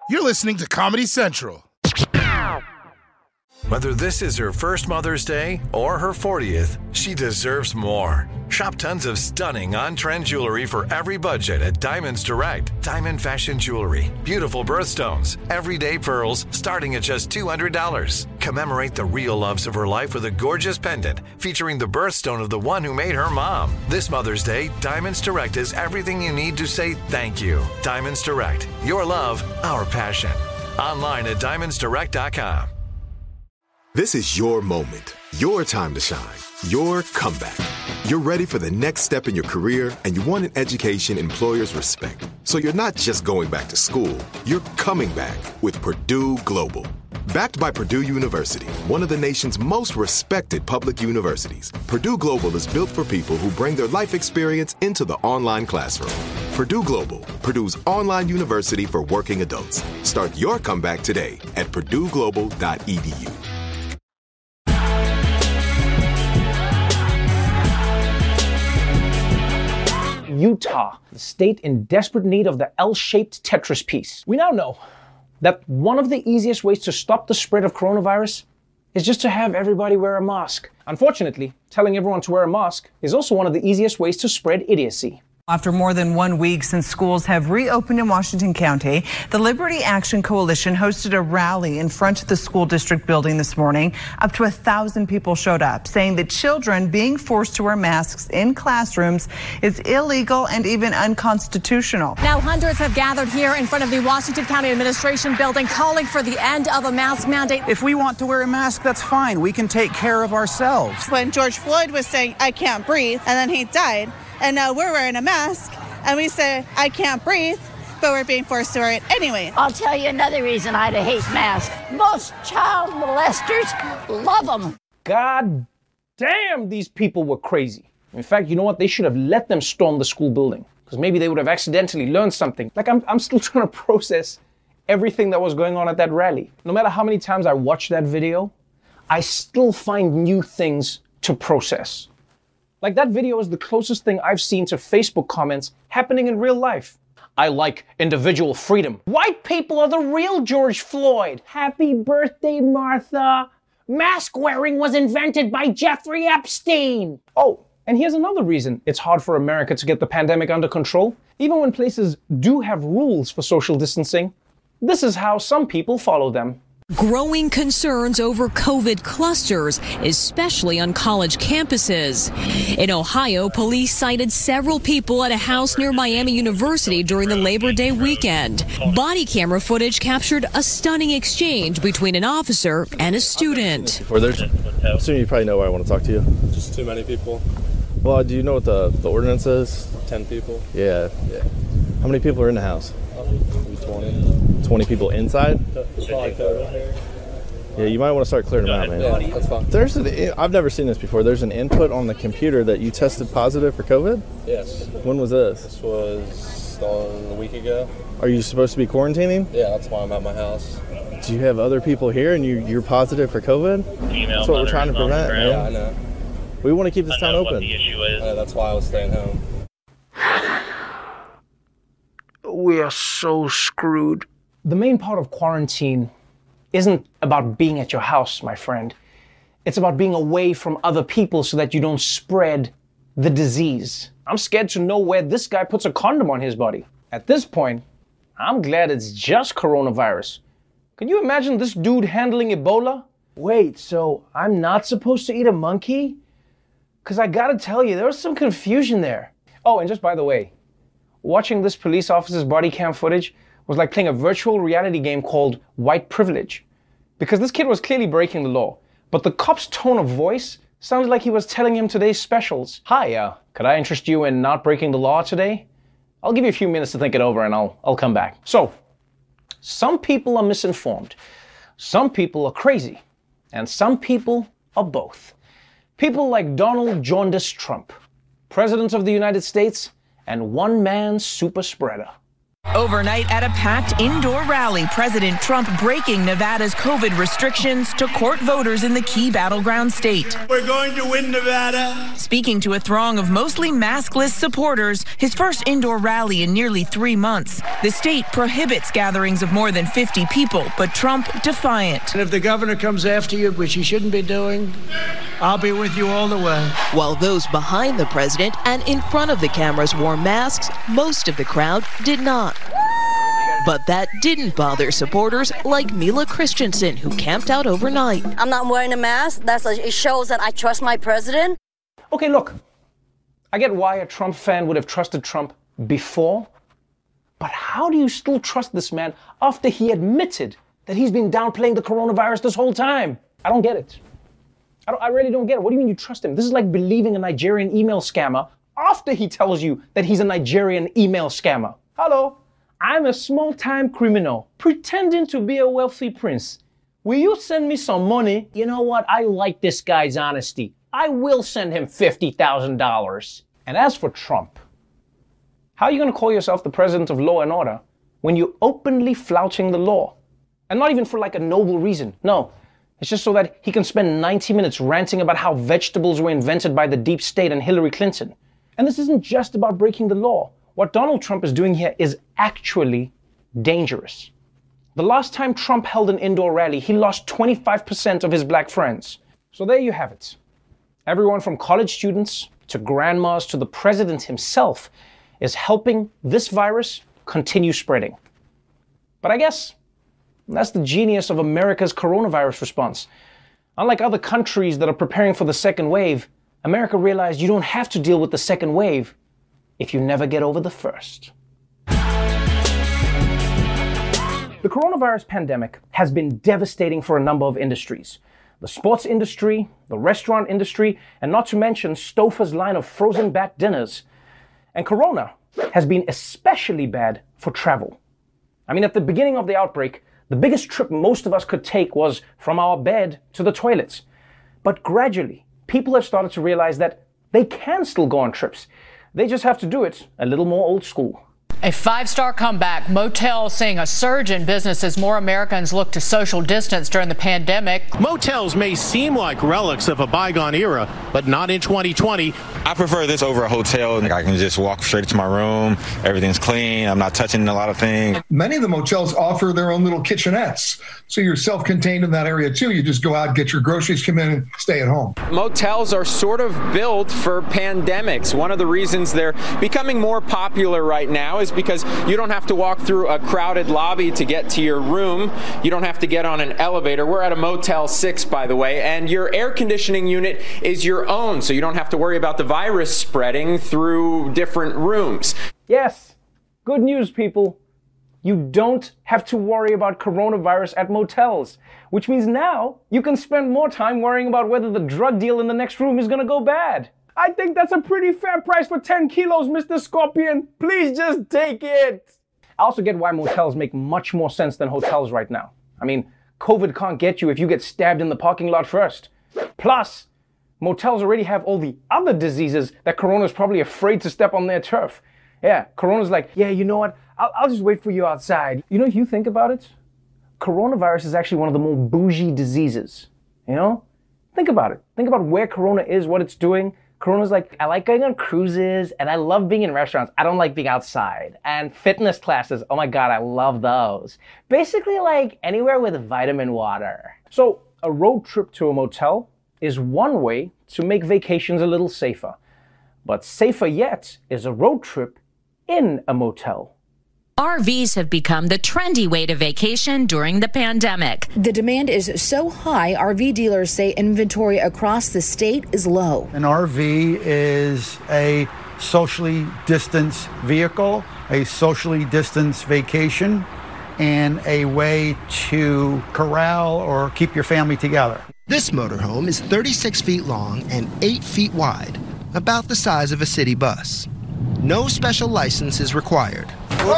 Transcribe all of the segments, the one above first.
You're listening to Comedy Central. Whether this is her first Mother's Day or her 40th, she deserves more. Shop tons of stunning on-trend jewelry for every budget at Diamonds Direct. Diamond fashion jewelry, beautiful birthstones, everyday pearls starting at just $200. Commemorate the real loves of her life with a gorgeous pendant featuring the birthstone of the one who made her mom. This Mother's Day, Diamonds Direct is everything you need to say thank you. Diamonds Direct, your love, our passion. Online at diamondsdirect.com. This is your moment, your time to shine, your comeback. You're ready for the next step in your career, and you want an education employers respect. So you're not just going back to school, you're coming back with Purdue Global. Backed by Purdue University, one of the nation's most respected public universities, Purdue Global is built for people who bring their life experience into the online classroom. Purdue Global, Purdue's online university for working adults. Start your comeback today at purdueglobal.edu. Utah, the state in desperate need of the L-shaped Tetris piece. We now know that one of the easiest ways to stop the spread of coronavirus is just to have everybody wear a mask. Unfortunately, telling everyone to wear a mask is also one of the easiest ways to spread idiocy. After more than 1 week since schools have reopened in Washington County, the Liberty Action Coalition hosted a rally in front of the school district building this morning. Up to 1,000 people showed up, saying that children being forced to wear masks in classrooms is illegal and even unconstitutional. Now hundreds have gathered here in front of the Washington County Administration building, calling for the end of a mask mandate. If we want to wear a mask, that's fine. We can take care of ourselves. When George Floyd was saying, "I can't breathe," and then he died, and now we're wearing a mask, and we say, "I can't breathe," but we're being forced to wear it anyway. I'll tell you another reason I hate masks. Most child molesters love them. God damn, these people were crazy. In fact, you know what? They should have let them storm the school building, because maybe they would have accidentally learned something. Like, I'm still trying to process everything that was going on at that rally. No matter how many times I watch that video, I still find new things to process. Like, that video is the closest thing I've seen to Facebook comments happening in real life. I like individual freedom. White people are the real George Floyd. Happy birthday, Martha. Mask wearing was invented by Jeffrey Epstein. Oh, and here's another reason it's hard for America to get the pandemic under control. Even when places do have rules for social distancing, this is how some people follow them. Growing concerns over COVID clusters, especially on college campuses. In Ohio, police cited several people at a house near Miami University during the Labor Day weekend. Body camera footage captured a stunning exchange between an officer and a student. Soon you probably know why I want to talk to you. Just too many people. Well, do you know what the ordinance is? 10 people. Yeah. How many people are in the house? 20. 20 people inside? Yeah, you might want to start clearing them out, man. Yeah, that's fine. I've never seen this before. There's an input on the computer that you tested positive for COVID? Yes. When was this? This was a week ago. Are you supposed to be quarantining? Yeah, that's why I'm at my house. Do you have other people here and you're positive for COVID? That's what we're trying to prevent, man. Yeah, I know. We want to keep this town open. What the issue is. That's why I was staying home. We are so screwed. The main part of quarantine isn't about being at your house, my friend. It's about being away from other people so that you don't spread the disease. I'm scared to know where this guy puts a condom on his body. At this point, I'm glad it's just coronavirus. Can you imagine this dude handling Ebola? Wait, so I'm not supposed to eat a monkey? Because I gotta tell you, there was some confusion there. Oh, and just by the way, watching this police officer's body cam footage was like playing a virtual reality game called White Privilege. Because this kid was clearly breaking the law, but the cop's tone of voice sounded like he was telling him today's specials. Hi, could I interest you in not breaking the law today? I'll give you a few minutes to think it over and I'll come back. So, some people are misinformed, some people are crazy, and some people are both. People like Donald Jaundice Trump, President of the United States, and one-man super spreader. Overnight at a packed indoor rally, President Trump breaking Nevada's COVID restrictions to court voters in the key battleground state. We're going to win Nevada. Speaking to a throng of mostly maskless supporters, his first indoor rally in nearly 3 months. The state prohibits gatherings of more than 50 people, but Trump defiant. And if the governor comes after you, which he shouldn't be doing, I'll be with you all the way. While those behind the president and in front of the cameras wore masks, most of the crowd did not. But that didn't bother supporters like Mila Christensen, who camped out overnight. I'm not wearing a mask. It shows that I trust my president. Okay, look, I get why a Trump fan would have trusted Trump before, but how do you still trust this man after he admitted that he's been downplaying the coronavirus this whole time? I don't get it. I really don't get it. What do you mean you trust him? This is like believing a Nigerian email scammer after he tells you that he's a Nigerian email scammer. Hello, I'm a small-time criminal pretending to be a wealthy prince. Will you send me some money? You know what? I like this guy's honesty. I will send him $50,000. And as for Trump, how are you going to call yourself the president of law and order when you're openly flouting the law? And not even for like a noble reason. No, it's just so that he can spend 90 minutes ranting about how vegetables were invented by the deep state and Hillary Clinton. And this isn't just about breaking the law. What Donald Trump is doing here is actually dangerous. The last time Trump held an indoor rally, he lost 25% of his black friends. So there you have it. Everyone from college students to grandmas to the president himself is helping this virus continue spreading. But I guess that's the genius of America's coronavirus response. Unlike other countries that are preparing for the second wave, America realized you don't have to deal with the second wave if you never get over the first. The coronavirus pandemic has been devastating for a number of industries. The sports industry, the restaurant industry, and not to mention Stouffer's line of frozen bat dinners. And Corona has been especially bad for travel. I mean, at the beginning of the outbreak, the biggest trip most of us could take was from our bed to the toilets. But gradually, people have started to realize that they can still go on trips. They just have to do it a little more old school. A five-star comeback. Motels seeing a surge in business as more Americans look to social distance during the pandemic. Motels may seem like relics of a bygone era, but not in 2020. I prefer this over a hotel. I can just walk straight to my room. Everything's clean. I'm not touching a lot of things. Many of the motels offer their own little kitchenettes. So you're self-contained in that area too. You just go out, get your groceries, come in, and stay at home. Motels are sort of built for pandemics. One of the reasons they're becoming more popular right now is because you don't have to walk through a crowded lobby to get to your room. You don't have to get on an elevator. We're at a Motel 6, by the way, and your air conditioning unit is your own, so you don't have to worry about the virus spreading through different rooms. Yes, good news, people. You don't have to worry about coronavirus at motels, which means now you can spend more time worrying about whether the drug deal in the next room is going to go bad. I think that's a pretty fair price for 10 kilos, Mr. Scorpion. Please just take it. I also get why motels make much more sense than hotels right now. I mean, COVID can't get you if you get stabbed in the parking lot first. Plus, motels already have all the other diseases that Corona's probably afraid to step on their turf. Yeah, Corona's like, yeah, you know what? I'll just wait for you outside. You know, if you think about it, coronavirus is actually one of the more bougie diseases. You know? Think about it. Think about where Corona is, what it's doing. Corona's like, I like going on cruises and I love being in restaurants. I don't like being outside. And fitness classes, oh my God, I love those. Basically like anywhere with vitamin water. So a road trip to a motel is one way to make vacations a little safer. But safer yet is a road trip in a motel. RVs have become the trendy way to vacation during the pandemic. The demand is so high, RV dealers say inventory across the state is low. An RV is a socially distanced vehicle, a socially distanced vacation, and a way to corral or keep your family together. This motorhome is 36 feet long and 8 feet wide, about the size of a city bus. No special license is required.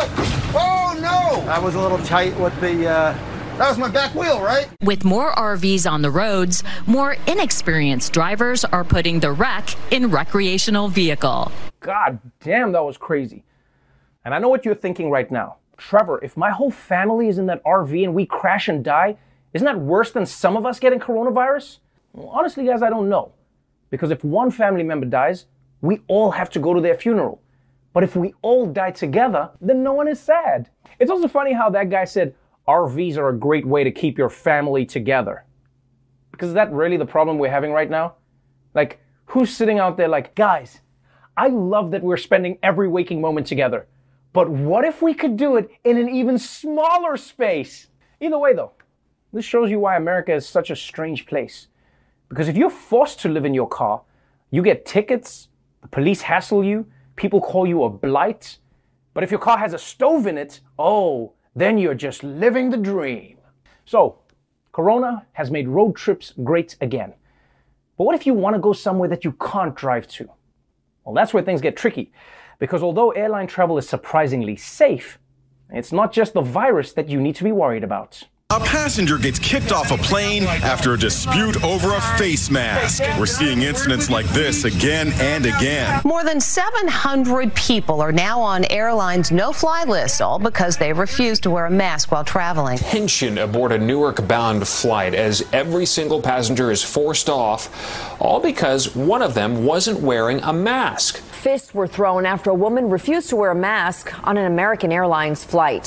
Oh, no! That was a little tight with the, that was my back wheel, right? With more RVs on the roads, more inexperienced drivers are putting the wreck in recreational vehicle. God damn, that was crazy. And I know what you're thinking right now. Trevor, if my whole family is in that RV and we crash and die, isn't that worse than some of us getting coronavirus? Well, honestly, guys, I don't know. Because if one family member dies, we all have to go to their funeral. But if we all die together, then no one is sad. It's also funny how that guy said RVs are a great way to keep your family together. Because is that really the problem we're having right now? Like, who's sitting out there like, guys, I love that we're spending every waking moment together. But what if we could do it in an even smaller space? Either way, though, this shows you why America is such a strange place. Because if you're forced to live in your car, you get tickets, the police hassle you, people call you a blight. But if your car has a stove in it, oh, then you're just living the dream. So, Corona has made road trips great again. But what if you want to go somewhere that you can't drive to? Well, that's where things get tricky. Because although airline travel is surprisingly safe, it's not just the virus that you need to be worried about. A passenger gets kicked off a plane after a dispute over a face mask. We're seeing incidents like this again and again. More than 700 people are now on airlines' no-fly list, all because they refuse to wear a mask while traveling. Tension aboard a Newark-bound flight as every single passenger is forced off, all because one of them wasn't wearing a mask. Fists were thrown after a woman refused to wear a mask on an American Airlines flight.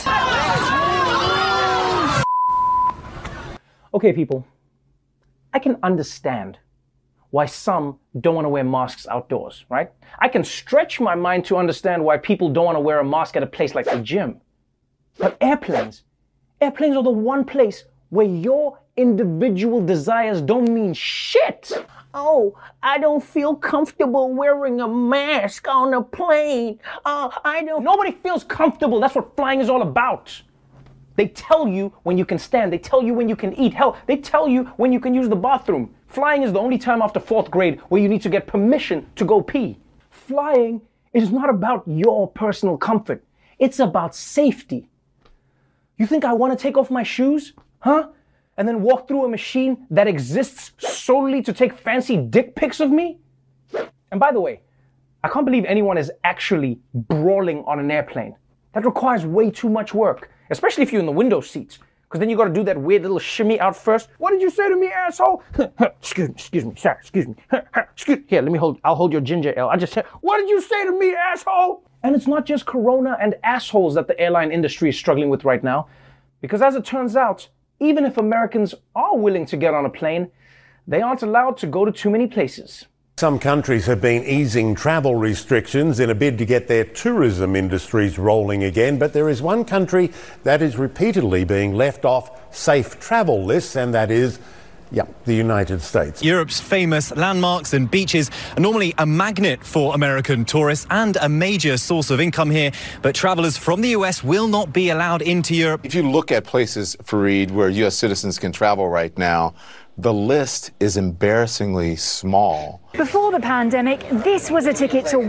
Okay, people, I can understand why some don't want to wear masks outdoors, right? I can stretch my mind to understand why people don't want to wear a mask at a place like the gym. But airplanes are the one place where your individual desires don't mean shit. Oh, I don't feel comfortable wearing a mask on a plane. Nobody feels comfortable. That's what flying is all about. They tell you when you can stand. They tell you when you can eat. Hell, they tell you when you can use the bathroom. Flying is the only time after 4th grade where you need to get permission to go pee. Flying is not about your personal comfort. It's about safety. You think I want to take off my shoes? Huh? And then walk through a machine that exists solely to take fancy dick pics of me? And by the way, I can't believe anyone is actually brawling on an airplane. That requires way too much work. Especially if you're in the window seats, because then you got to do that weird little shimmy out first. What did you say to me, asshole? excuse me, sir, excuse me. Here, I'll hold your ginger ale. I just said, what did you say to me, asshole? And it's not just Corona and assholes that the airline industry is struggling with right now, because as it turns out, even if Americans are willing to get on a plane, they aren't allowed to go to too many places. Some countries have been easing travel restrictions in a bid to get their tourism industries rolling again, but there is one country that is repeatedly being left off safe travel lists, and that is, the United States. Europe's famous landmarks and beaches are normally a magnet for American tourists and a major source of income here, but travellers from the US will not be allowed into Europe. If you look at places, Fareed, where US citizens can travel right now, the list is embarrassingly small. Before the pandemic, this was a ticket to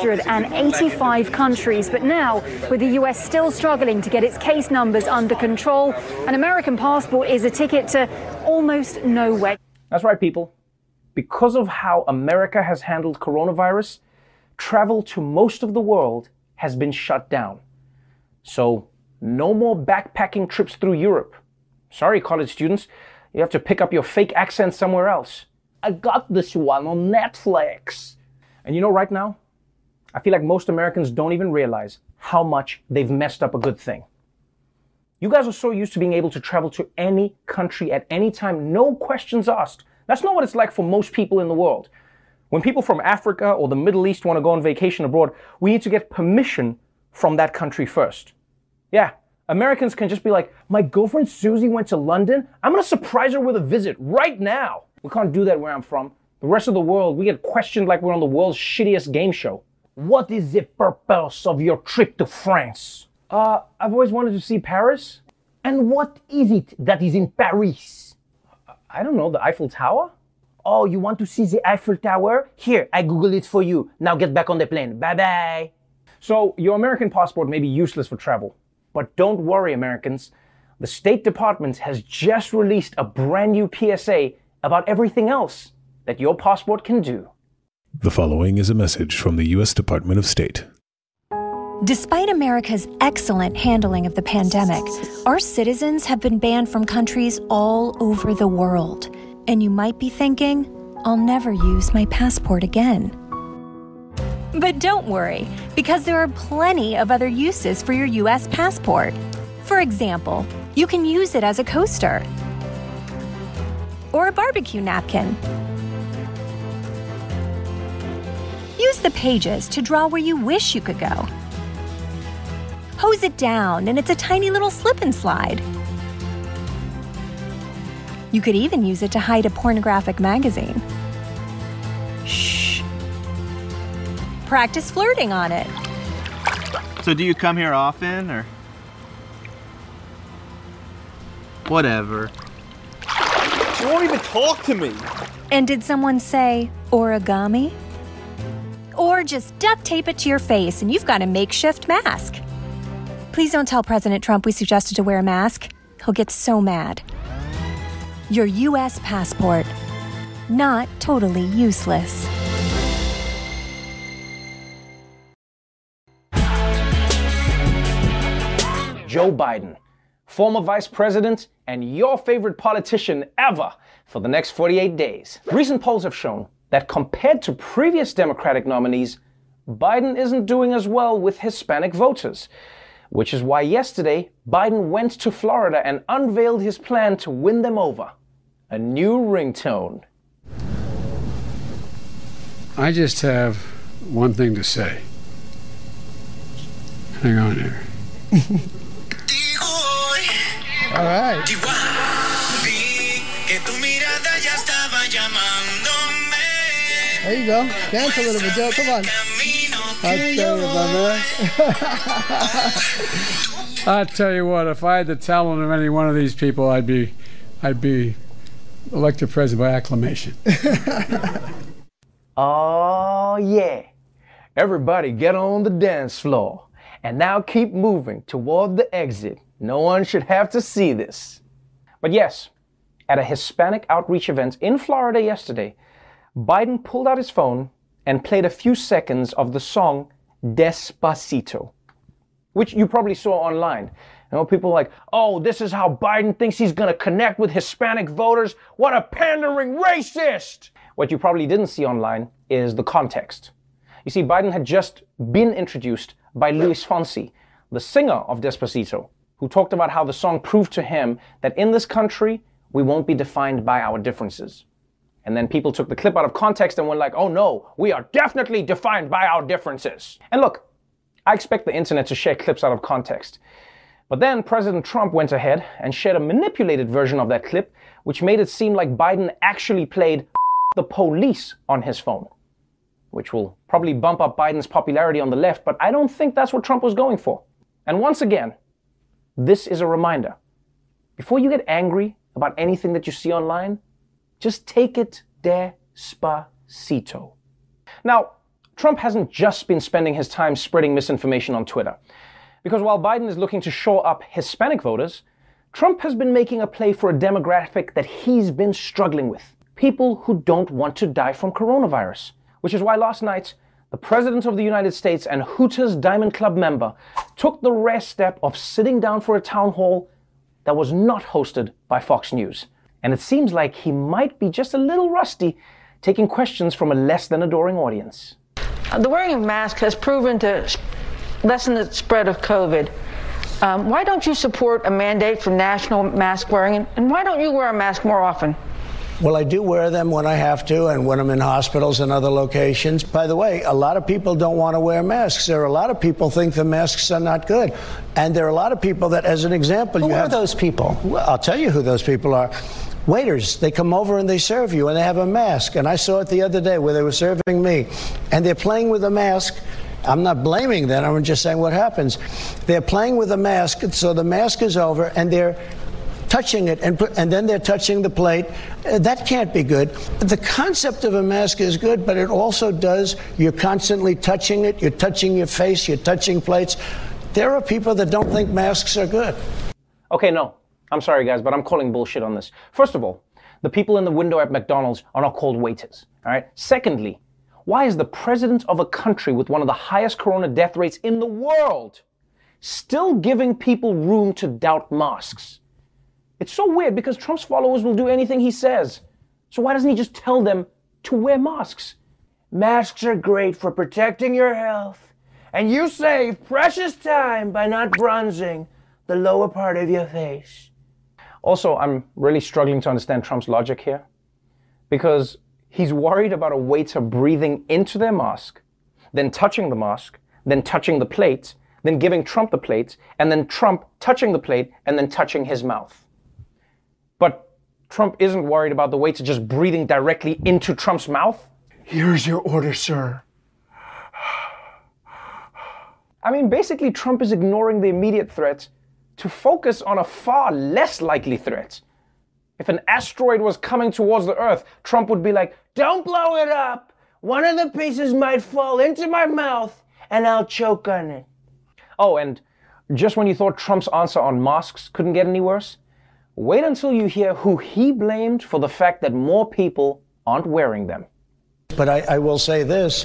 185 countries. But now, with the US still struggling to get its case numbers under control, an American passport is a ticket to almost nowhere. That's right, people. Because of how America has handled coronavirus, travel to most of the world has been shut down. So, no more backpacking trips through Europe. Sorry, college students. You have to pick up your fake accent somewhere else. I got this one on Netflix. And you know, right now, I feel like most Americans don't even realize how much they've messed up a good thing. You guys are so used to being able to travel to any country at any time, no questions asked. That's not what it's like for most people in the world. When people from Africa or the Middle East want to go on vacation abroad, we need to get permission from that country first. Yeah. Americans can just be like, my girlfriend Susie went to London. I'm going to surprise her with a visit right now. We can't do that where I'm from. The rest of the world, we get questioned like we're on the world's shittiest game show. What is the purpose of your trip to France? I've always wanted to see Paris. And what is it that is in Paris? I don't know, the Eiffel Tower? Oh, you want to see the Eiffel Tower? Here, I Googled it for you. Now get back on the plane. Bye-bye. So, your American passport may be useless for travel. But don't worry, Americans. The State Department has just released a brand new PSA about everything else that your passport can do. The following is a message from the U.S. Department of State. Despite America's excellent handling of the pandemic, our citizens have been banned from countries all over the world. And you might be thinking, I'll never use my passport again. But don't worry, because there are plenty of other uses for your U.S. passport. For example, you can use it as a coaster or a barbecue napkin. Use the pages to draw where you wish you could go. Hose it down, and it's a tiny little slip and slide. You could even use it to hide a pornographic magazine. Shh. Practice flirting on it. So do you come here often, or? Whatever. You won't even talk to me. And did someone say origami? Or just duct tape it to your face and you've got a makeshift mask. Please don't tell President Trump we suggested to wear a mask. He'll get so mad. Your U.S. passport, not totally useless. Joe Biden, former vice president and your favorite politician ever for the next 48 days. Recent polls have shown that compared to previous Democratic nominees, Biden isn't doing as well with Hispanic voters, which is why yesterday Biden went to Florida and unveiled his plan to win them over. A new ringtone. I just have one thing to say. Hang on here. All right. There you go. Dance a little bit, Joe. Come on. I'll tell you, my man. I'll tell you what, if I had the talent of any one of these people, I'd be elected president by acclamation. Oh, yeah. Everybody get on the dance floor. And now keep moving toward the exit. No one should have to see this. But yes, at a Hispanic outreach event in Florida yesterday, Biden pulled out his phone and played a few seconds of the song Despacito, which you probably saw online. You know, people are like, oh, this is how Biden thinks he's going to connect with Hispanic voters. What a pandering racist! What you probably didn't see online is the context. You see, Biden had just been introduced by Luis Fonsi, the singer of Despacito, who talked about how the song proved to him that in this country, we won't be defined by our differences. And then people took the clip out of context and were like, oh no, we are definitely defined by our differences. And look, I expect the internet to share clips out of context. But then President Trump went ahead and shared a manipulated version of that clip, which made it seem like Biden actually played the police on his phone, which will probably bump up Biden's popularity on the left, but I don't think that's what Trump was going for. And once again, this is a reminder. Before you get angry about anything that you see online, just take it despacito. Now, Trump hasn't just been spending his time spreading misinformation on Twitter. Because while Biden is looking to shore up Hispanic voters, Trump has been making a play for a demographic that he's been struggling with. People who don't want to die from coronavirus. Which is why last night, the President of the United States and Hooters Diamond Club member took the rare step of sitting down for a town hall that was not hosted by Fox News. And it seems like he might be just a little rusty taking questions from a less than adoring audience. The wearing of masks has proven to lessen the spread of COVID. Why don't you support a mandate for national mask wearing? And why don't you wear a mask more often? Well, I do wear them when I have to and when I'm in hospitals and other locations. By the way, a lot of people don't want to wear masks. There are a lot of people think the masks are not good. And there are a lot of people that, as an example, who are those people? Well, I'll tell you who those people are. Waiters, they come over and they serve you and they have a mask. And I saw it the other day where they were serving me and they're playing with a mask. I'm not blaming them. I'm just saying what happens. They're playing with a mask. So the mask is over and they're touching it, and then they're touching the plate. That can't be good. The concept of a mask is good, but it also does, you're constantly touching it, you're touching your face, you're touching plates. There are people that don't think masks are good. Okay, no, I'm sorry guys, but I'm calling bullshit on this. First of all, the people in the window at McDonald's are not called waiters, all right? Secondly, Why is the president of a country with one of the highest corona death rates in the world still giving people room to doubt masks? It's so weird because Trump's followers will do anything he says. So why doesn't he just tell them to wear masks? Masks are great for protecting your health, and you save precious time by not bronzing the lower part of your face. Also, I'm really struggling to understand Trump's logic here, because he's worried about a waiter breathing into their mask, then touching the mask, then touching the plate, then giving Trump the plate, and then Trump touching the plate and then touching his mouth. But Trump isn't worried about the waiter just breathing directly into Trump's mouth. Here's your order, sir. I mean, basically, Trump is ignoring the immediate threat to focus on a far less likely threat. If an asteroid was coming towards the Earth, Trump would be like, "Don't blow it up. One of the pieces might fall into my mouth and I'll choke on it." Oh, and just when you thought Trump's answer on masks couldn't get any worse, wait until you hear who he blamed for the fact that more people aren't wearing them. But I will say this.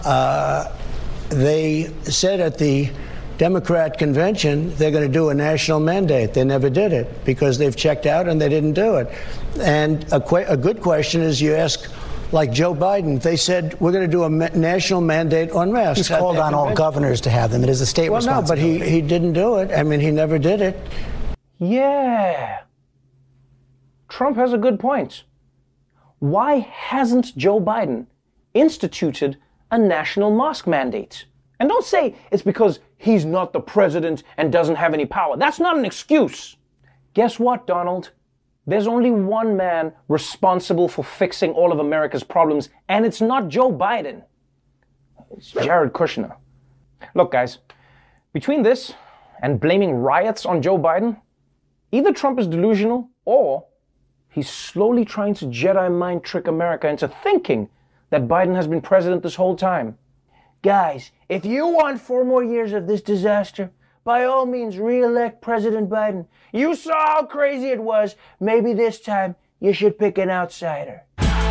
They said at the Democrat convention they're going to do a national mandate. They never did it because they've checked out and they didn't do it. And a good question is you ask, like Joe Biden, they said we're going to do a national mandate on masks. He's called on all governors to have them. It is a state responsibility. No, but he didn't do it. I mean, he never did it. Yeah. Trump has a good point. Why hasn't Joe Biden instituted a national mask mandate? And don't say it's because he's not the president and doesn't have any power. That's not an excuse. Guess what, Donald? There's only one man responsible for fixing all of America's problems, and it's not Joe Biden. It's Jared Kushner. Look, guys, between this and blaming riots on Joe Biden, either Trump is delusional or he's slowly trying to Jedi mind trick America into thinking that Biden has been president this whole time. Guys, if you want 4 more years of this disaster, by all means, re-elect President Biden. You saw how crazy it was. Maybe this time you should pick an outsider.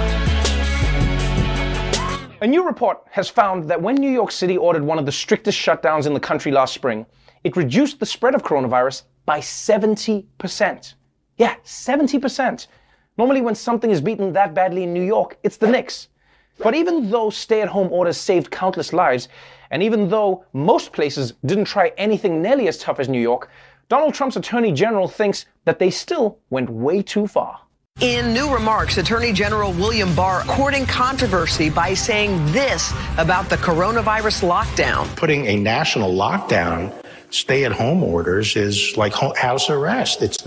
A new report has found that when New York City ordered one of the strictest shutdowns in the country last spring, it reduced the spread of coronavirus by 70%. Yeah, 70%. Normally when something is beaten that badly in New York, it's the Knicks. But even though stay-at-home orders saved countless lives, and even though most places didn't try anything nearly as tough as New York, Donald Trump's Attorney General thinks that they still went way too far. In new remarks, Attorney General William Barr courting controversy by saying this about the coronavirus lockdown. Putting a national lockdown, stay-at-home orders is like house arrest. It's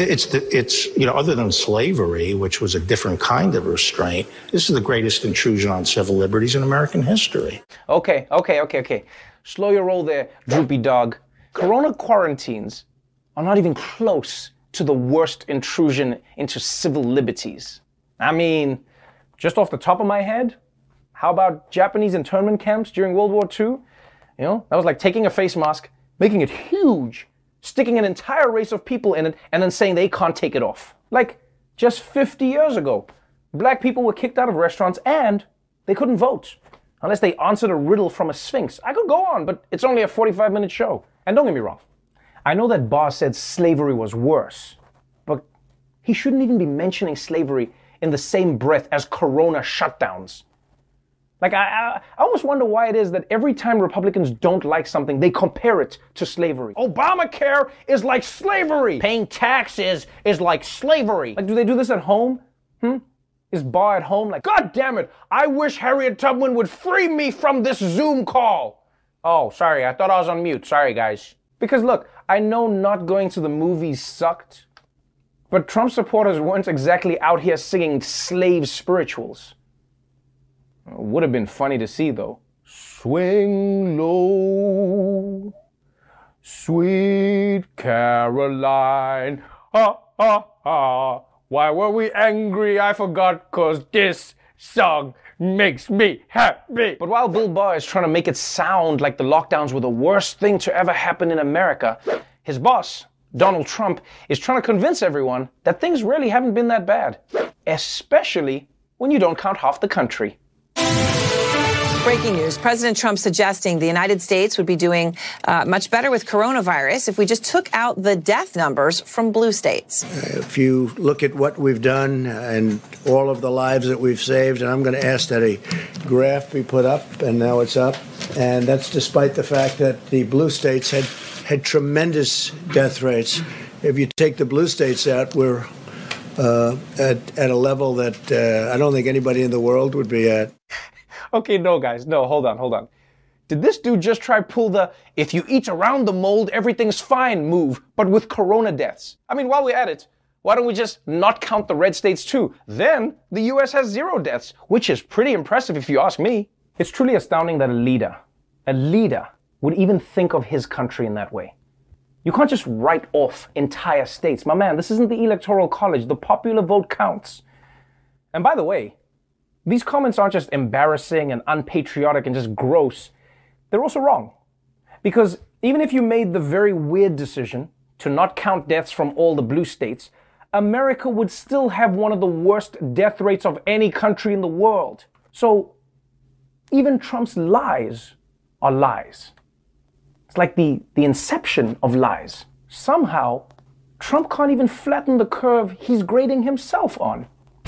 other than slavery, which was a different kind of restraint, this is the greatest intrusion on civil liberties in American history. Okay. Slow your roll there, droopy dog. Corona quarantines are not even close to the worst intrusion into civil liberties. I mean, just off the top of my head, how about Japanese internment camps during World War II? You know, that was like taking a face mask, making it huge, sticking an entire race of people in it, and then saying they can't take it off. Like, just 50 years ago, black people were kicked out of restaurants and they couldn't vote unless they answered a riddle from a sphinx. I could go on, but it's only a 45-minute show. And don't get me wrong, I know that Barr said slavery was worse, but he shouldn't even be mentioning slavery in the same breath as corona shutdowns. Like, I almost wonder why it is that every time Republicans don't like something, they compare it to slavery. Obamacare is like slavery. Paying taxes is like slavery. Like, do they do this at home? Is Barr at home like, God damn it, I wish Harriet Tubman would free me from this Zoom call. Oh, sorry, I thought I was on mute. Sorry, guys. Because look, I know not going to the movies sucked, but Trump supporters weren't exactly out here singing slave spirituals. Would have been funny to see, though. Swing low, sweet Caroline. Ha, ha, ha. Why were we angry? I forgot, 'cause this song makes me happy. But while Bill Barr is trying to make it sound like the lockdowns were the worst thing to ever happen in America, his boss, Donald Trump, is trying to convince everyone that things really haven't been that bad. Especially when you don't count half the country. Breaking news. President Trump suggesting the United States would be doing much better with coronavirus if we just took out the death numbers from blue states. If you look at what we've done and all of the lives that we've saved, and I'm going to ask that a graph be put up, and now it's up. And that's despite the fact that the blue states had tremendous death rates. If you take the blue states out, we're at a level that I don't think anybody in the world would be at. Okay, no, guys, no, hold on. Did this dude just try pull the if you eat around the mold, everything's fine move, but with corona deaths? I mean, while we're at it, why don't we just not count the red states too? Then the US has 0 deaths, which is pretty impressive if you ask me. It's truly astounding that a leader would even think of his country in that way. You can't just write off entire states. My man, this isn't the Electoral College. The popular vote counts. And by the way, these comments aren't just embarrassing and unpatriotic and just gross. They're also wrong. Because even if you made the very weird decision to not count deaths from all the blue states, America would still have one of the worst death rates of any country in the world. So even Trump's lies are lies. It's like the inception of lies. Somehow, Trump can't even flatten the curve he's grading himself on.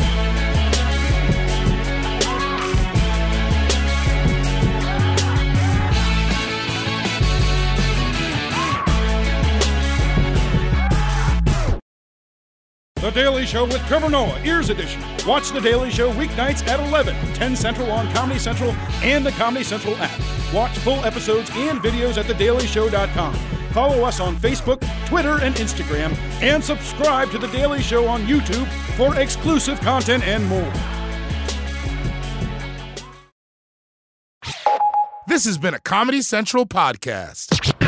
The Daily Show with Trevor Noah, Ears Edition. Watch The Daily Show weeknights at 11, 10 Central on Comedy Central and the Comedy Central app. Watch full episodes and videos at thedailyshow.com. Follow us on Facebook, Twitter, and Instagram, and subscribe to The Daily Show on YouTube for exclusive content and more. This has been a Comedy Central podcast.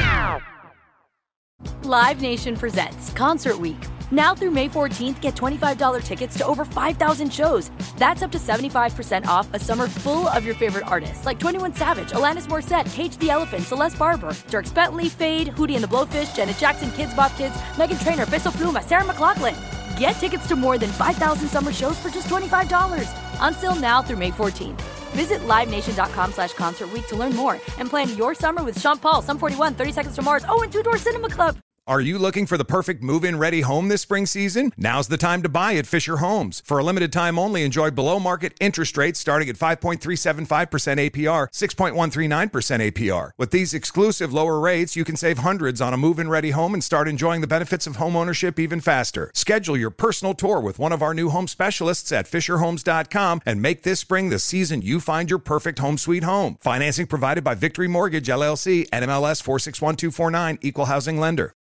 Live Nation presents Concert Week. Now through May 14th, get $25 tickets to over 5,000 shows. That's up to 75% off a summer full of your favorite artists like 21 Savage, Alanis Morissette, Cage the Elephant, Celeste Barber, Dierks Bentley, Fade, Hootie and the Blowfish, Janet Jackson, Kidz Bop Kids, Meghan Trainor, Peso Pluma, Sarah McLachlan. Get tickets to more than 5,000 summer shows for just $25. Until now through May 14th. Visit LiveNation.com/Concert Week to learn more and plan your summer with Sean Paul, Sum 41, 30 Seconds to Mars, and Two Door Cinema Club. Are you looking for the perfect move-in ready home this spring season? Now's the time to buy at Fisher Homes. For a limited time only, enjoy below-market interest rates starting at 5.375% APR, 6.139% APR. With these exclusive lower rates, you can save hundreds on a move-in ready home and start enjoying the benefits of home ownership even faster. Schedule your personal tour with one of our new home specialists at FisherHomes.com and make this spring the season you find your perfect home sweet home. Financing provided by Victory Mortgage, LLC, NMLS 461249, Equal Housing Lender.